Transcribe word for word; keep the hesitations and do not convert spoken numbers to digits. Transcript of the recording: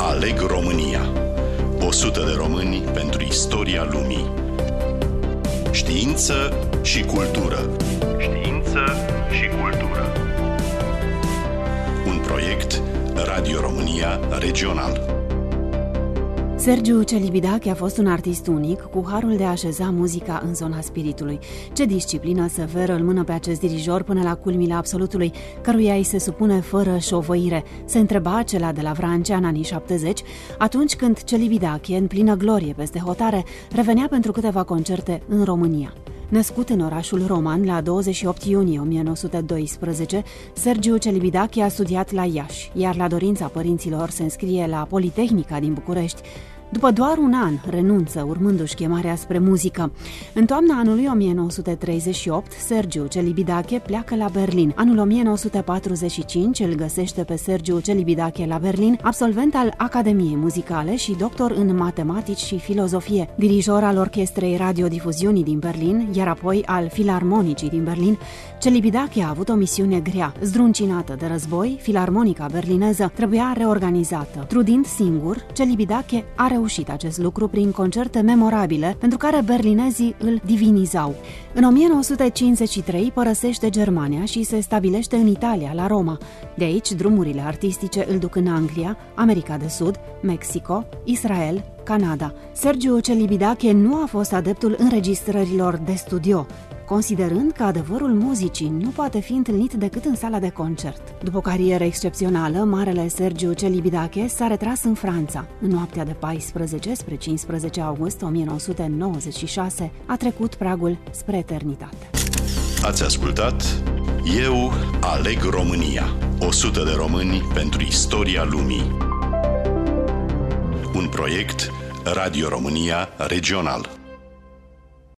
Aleg România. o sută de români pentru istoria lumii. Știință și cultură. Știință și cultură. Un proiect Radio România Regional. Sergiu Celibidache a fost un artist unic, cu harul de a așeza muzica în zona spiritului. Ce disciplină severă îl mână pe acest dirijor până la culmile absolutului, căruia îi se supune fără șovăire, se întreba acela de la Vrancea în anii șaptezeci, atunci când Celibidache, în plină glorie peste hotare, revenea pentru câteva concerte în România. Născut în orașul roman la douăzeci și opt iunie o mie nouă sute doisprezece, Sergiu Celibidache a studiat la Iași, iar la dorința părinților se înscrie la Politehnica din București. După doar un an, renunță, urmându-și chemarea spre muzică. În toamna anului o mie nouă sute treizeci și opt, Sergiu Celibidache pleacă la Berlin. Anul o mie nouă sute patruzeci și cinci îl găsește pe Sergiu Celibidache la Berlin, absolvent al Academiei Muzicale și doctor în matematici și filozofie, dirijor al Orchestrei Radiodifuziunii din Berlin, iar apoi al Filarmonicii din Berlin. Celibidache a avut o misiune grea. Zdruncinată de război, filarmonica berlineză trebuia reorganizată. Trudind singur, Celibidache a reușit acest lucru prin concerte memorabile, pentru care berlinezii îl divinizau. În o mie nouă sute cincizeci și trei părăsește Germania și se stabilește în Italia, la Roma. De aici, drumurile artistice îl duc în Anglia, America de Sud, Mexico, Israel, Canada. Sergiu Celibidache nu a fost adeptul înregistrărilor de studio, considerând că adevărul muzicii nu poate fi întâlnit decât în sala de concert. După o carieră excepțională, marele Sergiu Celibidache s-a retras în Franța. În noaptea de paisprezece spre cincisprezece august o mie nouă sute nouăzeci și șase a trecut pragul spre eternitate. Ați ascultat Eu aleg România. o sută de români pentru istoria lumii. Un proiect Radio România Regional.